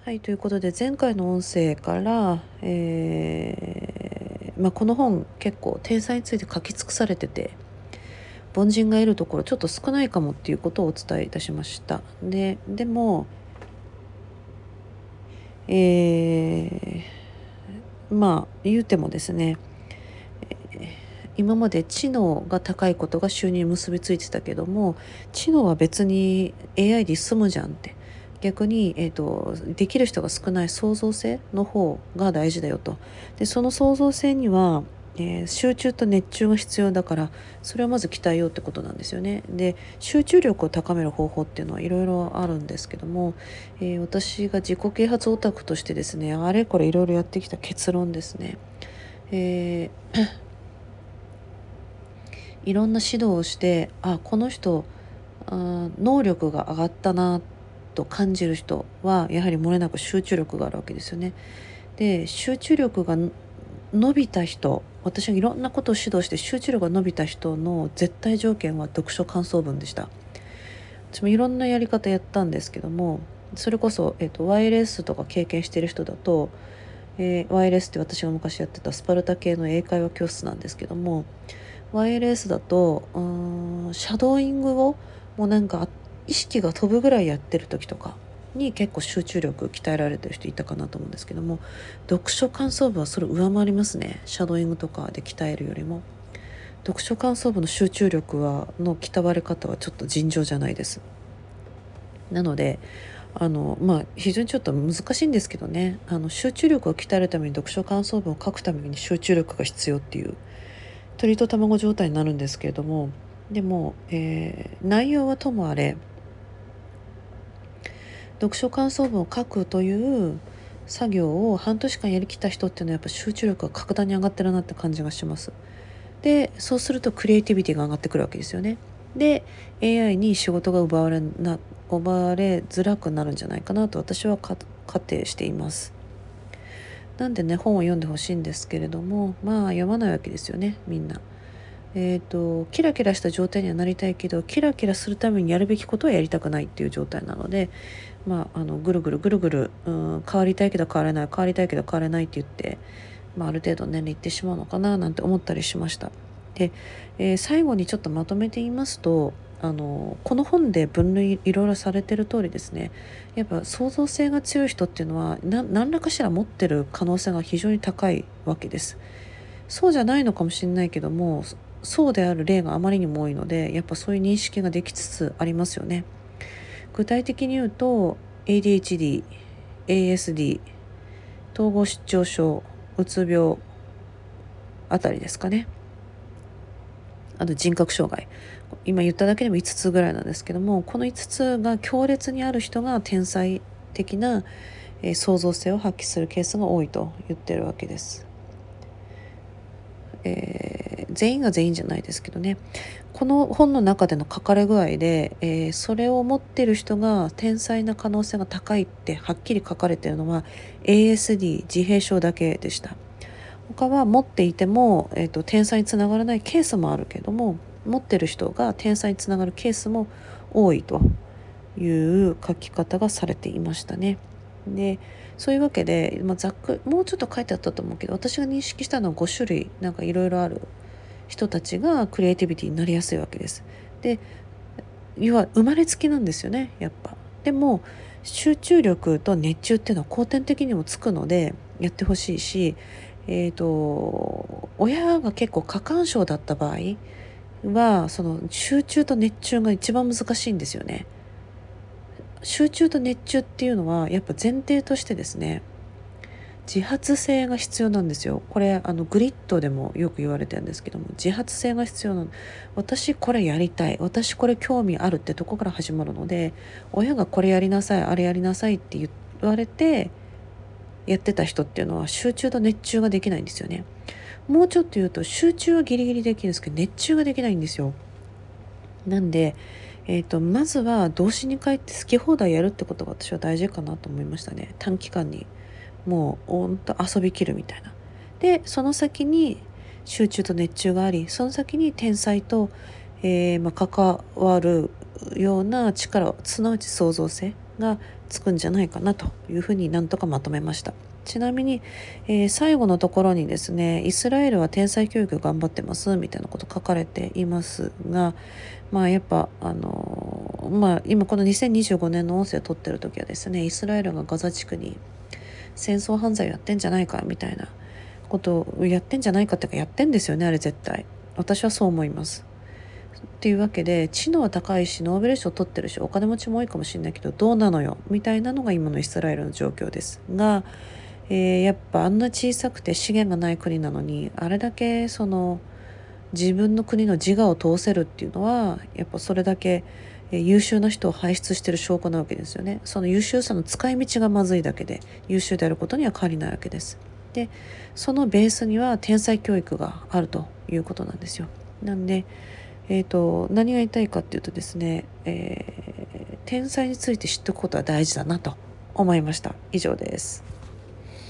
はい、ということで前回の音声から、この本結構天才について書き尽くされてて、凡人が得るところちょっと少ないかもっていうことをお伝えいたしました。でも、言うてもですね、今まで知能が高いことが収入に結びついてたけども、知能は別に AI で済むじゃんって、逆に、できる人が少ない創造性の方が大事だよと。でその創造性には、集中と熱中が必要だから、それをまず鍛えようってことなんですよね。で集中力を高める方法っていうのはいろいろあるんですけども、私が自己啓発オタクとしてですね、あれこれいろいろやってきた結論ですね。いろんな指導をして、この人能力が上がったなと感じる人はやはり漏れなく集中力があるわけですよね。で集中力が伸びた人、私がいろんなことを指導して集中力が伸びた人の絶対条件は読書感想文でした。私もいろんなやり方やったんですけども、それこそ、YLS とか経験している人だと、YLS って私が昔やってたスパルタ系の英会話教室なんですけども、YLS だとシャドーイングをもうなんか意識が飛ぶぐらいやってる時とかに結構集中力鍛えられてる人いたかなと思うんですけども、読書感想文はそれを上回りますね。シャドーイングとかで鍛えるよりも読書感想文の集中力の鍛われ方はちょっと尋常じゃないです。なので非常にちょっと難しいんですけどね、集中力を鍛えるために読書感想文を書くために集中力が必要っていう鳥と卵状態になるんですけれども、でも、内容はともあれ読書感想文を書くという作業を半年間やりきった人っていうのはやっぱ集中力が格段に上がってるなって感じがします。でそうするとクリエイティビティが上がってくるわけですよね。で AI に仕事が奪われづらくなるんじゃないかなと私は仮定しています。なんでね、本を読んでほしいんですけれども、読まないわけですよね、みんな。キラキラした状態にはなりたいけど、キラキラするためにやるべきことはやりたくないっていう状態なので、ぐるぐるぐるぐる、変わりたいけど変われない、変わりたいけど変われないって言って、ある程度年齢いってしまうのかななんて思ったりしました。で、最後にちょっとまとめて言いますと、この本で分類いろいろされてる通りですね、やっぱ創造性が強い人っていうのは何らかしら持ってる可能性が非常に高いわけです。そうじゃないのかもしれないけども、そうである例があまりにも多いので、やっぱそういう認識ができつつありますよね。具体的に言うと ADHD、ASD、統合失調症、うつ病あたりですかね。あと人格障害、今言っただけでも5つぐらいなんですけども、この5つが強烈にある人が天才的な創造性を発揮するケースが多いと言ってるわけです。全員が全員じゃないですけどね、この本の中での書かれ具合で、それを持ってる人が天才な可能性が高いってはっきり書かれているのは ASD 自閉症だけでした。他は持っていても、天才につながらないケースもあるけども、持ってる人が天才につながるケースも多いという書き方がされていましたね。でそういうわけで、ざっくもうちょっと書いてあったと思うけど、私が認識したのは5種類なんかいろいろある人たちがクリエイティビティになりやすいわけです。で要は生まれつきなんですよね、やっぱ。でも集中力と熱中っていうのは後天的にもつくのでやってほしいし、親が結構過干渉だった場合はその集中と熱中が一番難しいんですよね。集中と熱中っていうのはやっぱ前提としてですね、自発性が必要なんですよ。これグリッドでもよく言われてるんですけども、自発性が必要なの。私これやりたい、私これ興味あるってとこから始まるので、親がこれやりなさい、あれやりなさいって言われてやってた人っていうのは集中と熱中ができないんですよね。もうちょっと言うと集中はギリギリできるんですけど熱中ができないんですよ。なんで、まずは動詞に変えて好き放題やるってことが私は大事かなと思いましたね。短期間にもうほんと遊びきるみたいな。でその先に集中と熱中があり、その先に天才と、関わるような力を、すなわち創造性がつくんじゃないかなというふうになんとかまとめました。ちなみに、最後のところにですね、イスラエルは天才教育頑張ってますみたいなこと書かれていますが、やっぱ今この2025年の音声を取ってる時はですね、イスラエルがガザ地区に戦争犯罪をやってんじゃないかみたいなことをやってんじゃないかっていうか、やってんですよね、あれ絶対。私はそう思います。っていうわけで、知能は高いしノーベル賞取ってるしお金持ちも多いかもしれないけどどうなのよみたいなのが今のイスラエルの状況ですが、やっぱあんな小さくて資源がない国なのにあれだけ自分の国の自我を通せるっていうのはやっぱそれだけ優秀な人を輩出してる証拠なわけですよね。その優秀さの使い道がまずいだけで優秀であることには変わりないわけです。でそのベースには天才教育があるということなんですよ。なんで何が言いたいかっていうとですね、天才について知っておくことは大事だなと思いました。以上です。